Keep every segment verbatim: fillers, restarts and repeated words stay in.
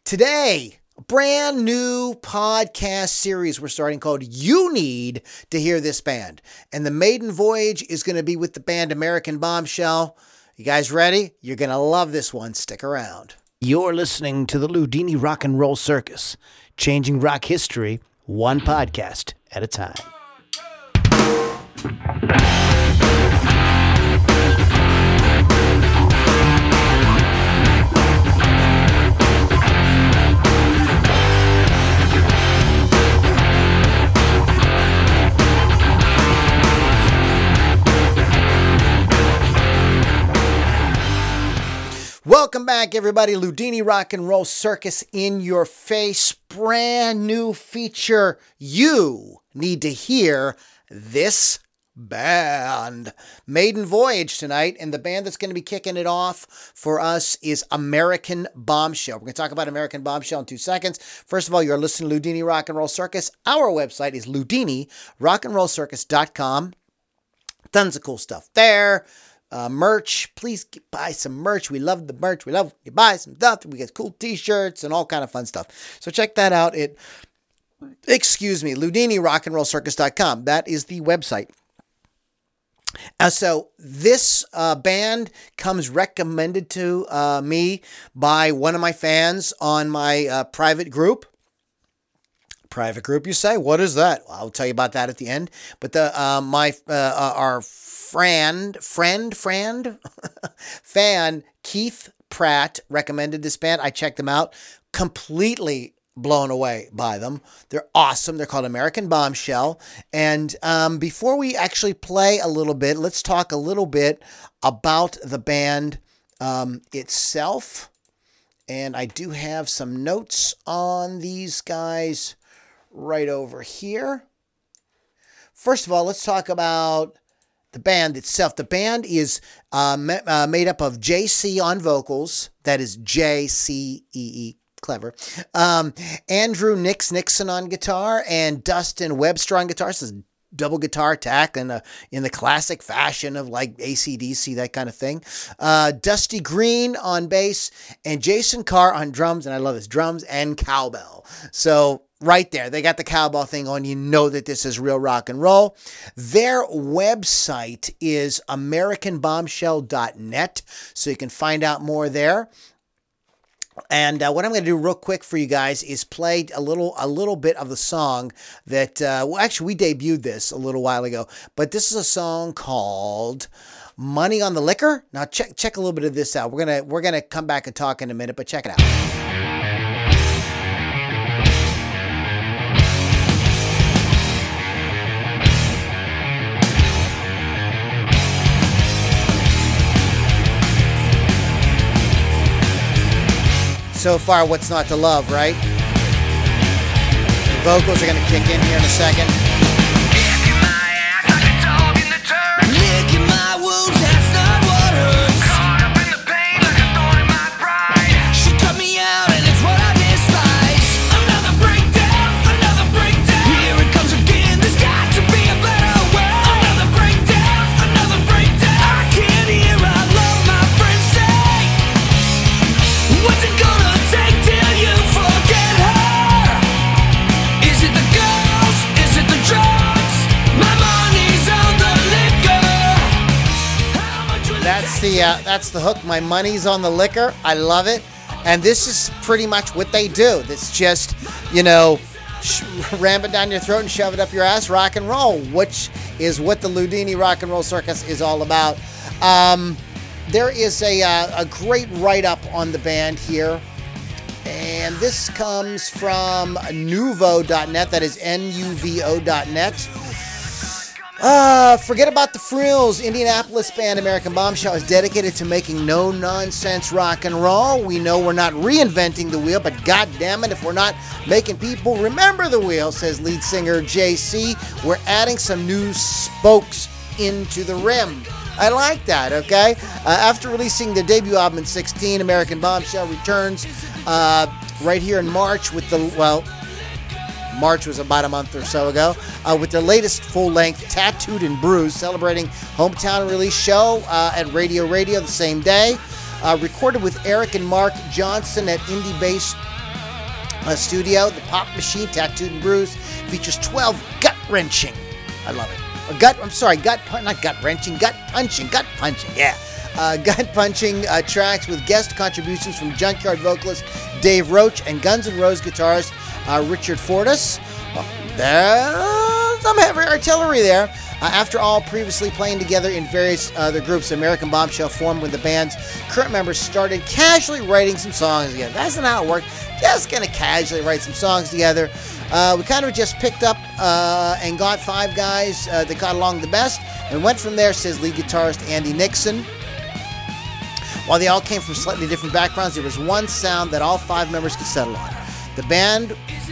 Today, a brand new podcast series we're starting called You Need to Hear This Band. And the maiden voyage is going to be with the band American Bombshell. You guys ready? You're going to love this one. Stick around. You're listening to the Ludini Rock and Roll Circus, changing rock history one podcast at a time. Welcome back, everybody. Ludini Rock and Roll Circus in your face. Brand new feature. You need to hear this band. Maiden voyage tonight, and the band that's going to be kicking it off for us is American Bombshell. We're going to talk about American Bombshell in two seconds. First of all, you're listening to Ludini Rock and Roll Circus. Our website is ludini rock and roll circus dot com. Tons of cool stuff there. Uh, merch, please get, buy some merch. We love the merch. We love you buy some stuff. We get cool t-shirts and all kind of fun stuff. So check that out at, excuse me, ludini rock and roll circus dot com. That is the website. Uh, so this uh, band comes recommended to uh, me by one of my fans on my uh, private group. Private group, you say? What is that? Well, I'll tell you about that at the end. But the uh, my uh, uh, our friend, friend, friend, fan Keith Pratt recommended this band. I checked them out. Completely blown away by them. They're awesome. They're called American Bombshell. And um, before we actually play a little bit, let's talk a little bit about the band um, itself. And I do have some notes on these guys right over here. First of all, let's talk about the band itself. The band is uh, ma- uh, made up of J C on vocals. That is J C E E. Clever. Um, Andrew Nix Nixon on guitar and Dustin Webster on guitar. This is double guitar attack in, a, in the classic fashion of like A C D C, that kind of thing. Uh, Dusty Green on bass and Jason Carr on drums. And I love this, drums and cowbell. So right there, they got the cowbell thing on. You know that this is real rock and roll. Their website is american bombshell dot net, so you can find out more there. And uh, what I'm going to do real quick for you guys is play a little a little bit of the song that, uh, well, actually, we debuted this a little while ago. But this is a song called Money on the Liquor. Now, check check a little bit of this out. We're going to we're gonna come back and talk in a minute, but check it out. So far, what's not to love, right? The vocals are going to kick in here in a second. The, uh, that's the hook. My money's on the liquor. I love it. And this is pretty much what they do. It's just, you know, sh- ram it down your throat and shove it up your ass, rock and roll, which is what the Ludini Rock and Roll Circus is all about. Um, there is a, uh, a great write-up on the band here. And this comes from nuvo dot net. That is N U V O dot net. Uh, forget about the frills. Indianapolis band American Bombshell is dedicated to making no-nonsense rock and roll. We know we're not reinventing the wheel, but God damn it, if we're not making people remember the wheel, says lead singer J C. We're adding some new spokes into the rim. I like that, okay? Uh, after releasing their debut album in sixteen, American Bombshell returns uh, right here in March with the, well, March was about a month or so ago, uh, with their latest full-length Tattooed and Bruised, celebrating hometown release show uh, at Radio Radio the same day. Uh, recorded with Eric and Mark Johnson at indie bass uh, studio. The Pop Machine, Tattooed and Bruised, features twelve gut-wrenching. I love it. A gut, I'm sorry, gut, not gut-wrenching, gut-punching, gut-punching, yeah. Uh, gut-punching uh, tracks with guest contributions from Junkyard vocalist Dave Roach and Guns N' Roses guitarist uh, Richard Fortus. Well, there's some heavy artillery there. Uh, after all previously playing together in various other groups, American Bombshell formed when the band's current members started casually writing some songs together. That's not how it worked. Just gonna casually write some songs together. Uh, we kind of just picked up uh, and got five guys uh, that got along the best and went from there, says lead guitarist Andy Nixon. While they all came from slightly different backgrounds, there was one sound that all five members could settle on. The band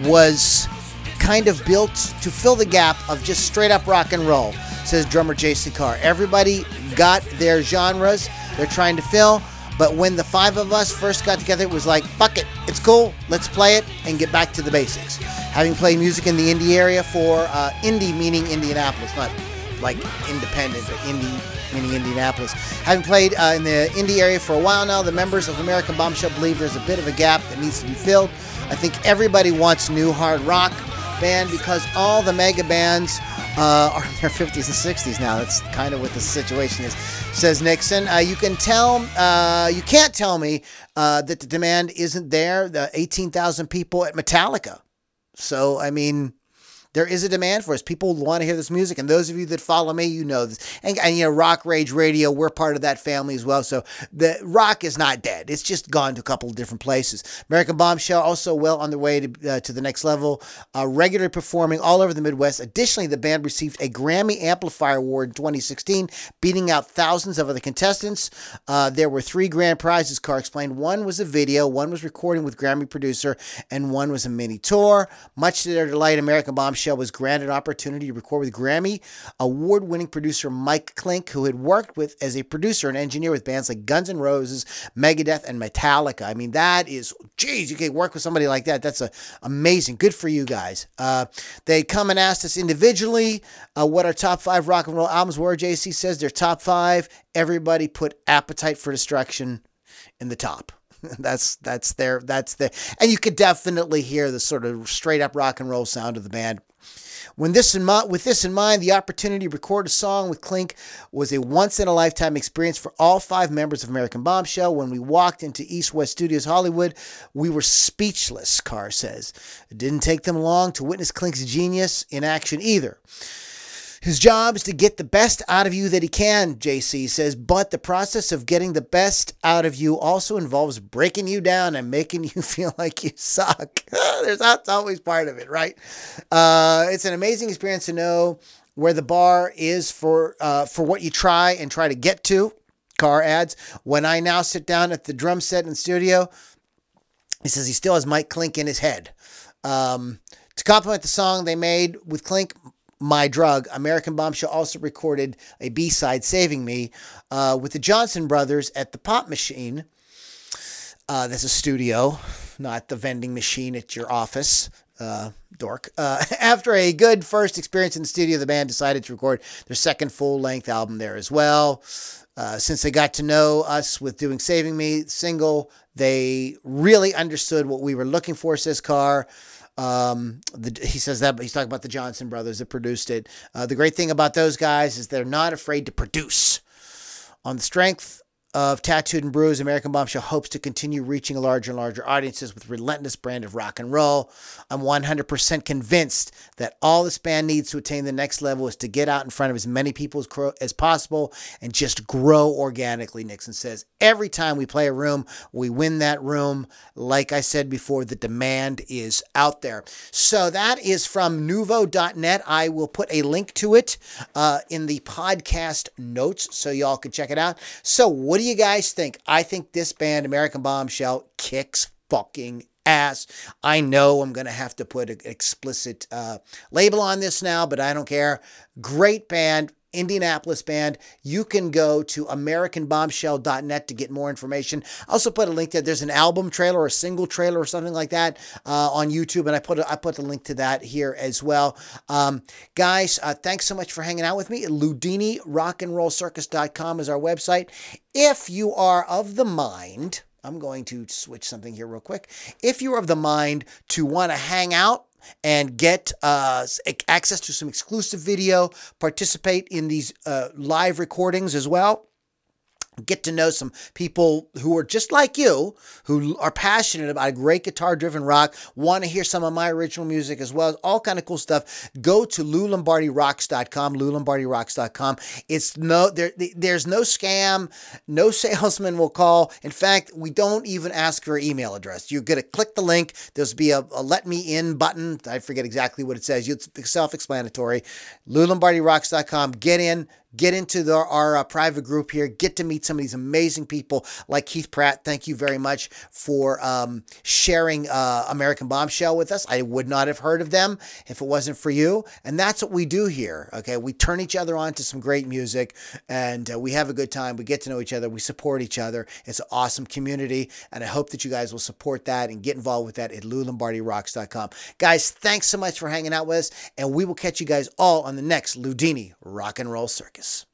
was kind of built to fill the gap of just straight up rock and roll, says drummer Jason Carr. Everybody got their genres they're trying to fill, but when the five of us first got together, it was like, fuck it, it's cool, let's play it and get back to the basics. Having played music in the indie area for, uh, indie meaning Indianapolis, not like independent, but indie meaning Indianapolis. Having played uh, in the indie area for a while now, the members of American Bombshell believe there's a bit of a gap that needs to be filled. I think everybody wants new hard rock band because all the mega bands uh, are in their fifties and sixties now. That's kind of what the situation is, says Nixon. Uh, you can tell, uh, you can't tell me uh, that the demand isn't there. The eighteen thousand people at Metallica. So, I mean, there is a demand for us. People want to hear this music, and those of you that follow me, you know this. And, and you know, Rock Rage Radio, we're part of that family as well. So the rock is not dead. It's just gone to a couple of different places. American Bombshell also well on their way to uh, to the next level, uh, regularly performing all over the Midwest. Additionally, the band received a Grammy Amplifier Award in twenty sixteen, beating out thousands of other contestants. Uh, there were three grand prizes, Carr explained. One was a video, one was recording with Grammy producer, and one was a mini tour. Much to their delight, American Bombshell was granted an opportunity to record with Grammy award-winning producer Mike Klink, who had worked with as a producer and engineer with bands like Guns N' Roses, Megadeth, and Metallica. I mean, that is, geez, you can work with somebody like that. That's a, amazing. Good for you guys. Uh, they come and asked us individually uh, what our top five rock and roll albums were. J C says their top five. Everybody put Appetite for Destruction in the top. That's that's their that's their, and you could definitely hear the sort of straight up rock and roll sound of the band. When this in mi- with this in mind, the opportunity to record a song with Klink was a once-in-a-lifetime experience for all five members of American Bombshell. When we walked into East West Studios Hollywood, we were speechless, Carr says. It didn't take them long to witness Klink's genius in action either. His job is to get the best out of you that he can, J C says, but the process of getting the best out of you also involves breaking you down and making you feel like you suck. There's That's always part of it, right? Uh, it's an amazing experience to know where the bar is for uh, for what you try and try to get to, Carr adds. When I now sit down at the drum set in the studio, he says he still has Mike Klink in his head. Um, to compliment the song they made with Klink, My Drug, American Bombshell also recorded a B-side, Saving Me, uh, with the Johnson Brothers at the Pop Machine. Uh, that's a studio, not the vending machine at your office, uh, dork. Uh, after a good first experience in the studio, the band decided to record their second full-length album there as well. Uh, since they got to know us with doing Saving Me single, they really understood what we were looking for, says Carr. Um, the, he says that, but he's talking about the Johnson Brothers that produced it. Uh, the great thing about those guys is they're not afraid to produce. On the strength of Tattooed and Bruised, American Bombshell hopes to continue reaching larger and larger audiences with relentless brand of rock and roll. I'm one hundred percent convinced that all this band needs to attain the next level is to get out in front of as many people as, cro- as possible and just grow organically, Nixon says. Every time we play a room, we win that room. Like I said before, the demand is out there. So that is from nuvo dot net. I will put a link to it uh, in the podcast notes so y'all can check it out. So what do you guys think? I think this band, American Bombshell, kicks fucking ass. I know I'm going to have to put an explicit uh, label on this now, but I don't care. Great band. Indianapolis band. You can go to american bombshell dot net to get more information. I also put a link there. There's an album trailer or a single trailer or something like that uh, on YouTube, and I put a, I put the link to that here as well. Um, guys, uh, thanks so much for hanging out with me. Ludini Rock and Roll Circus dot com is our website. If you are of the mind, I'm going to switch something here real quick. If you're of the mind to want to hang out and get uh, access to some exclusive video, participate in these uh, live recordings as well, get to know some people who are just like you, who are passionate about great guitar-driven rock, want to hear some of my original music as well as all kind of cool stuff, go to lou lombardi rocks dot com, lou lombardi rocks dot com. It's no, there, there's no scam, no salesman will call. In fact, we don't even ask for email address. You're going to click the link. There's be a, a let me in button. I forget exactly what it says. It's self-explanatory. lou lombardi rocks dot com. Get in. Get into the, our uh, private group here. Get to meet some of these amazing people like Keith Pratt. Thank you very much for um, sharing uh, American Bombshell with us. I would not have heard of them if it wasn't for you. And that's what we do here. Okay, we turn each other on to some great music, and uh, we have a good time. We get to know each other. We support each other. It's an awesome community, and I hope that you guys will support that and get involved with that at lou lombardi rocks dot com. Guys, thanks so much for hanging out with us, and we will catch you guys all on the next Loudini Rock and Roll Circus.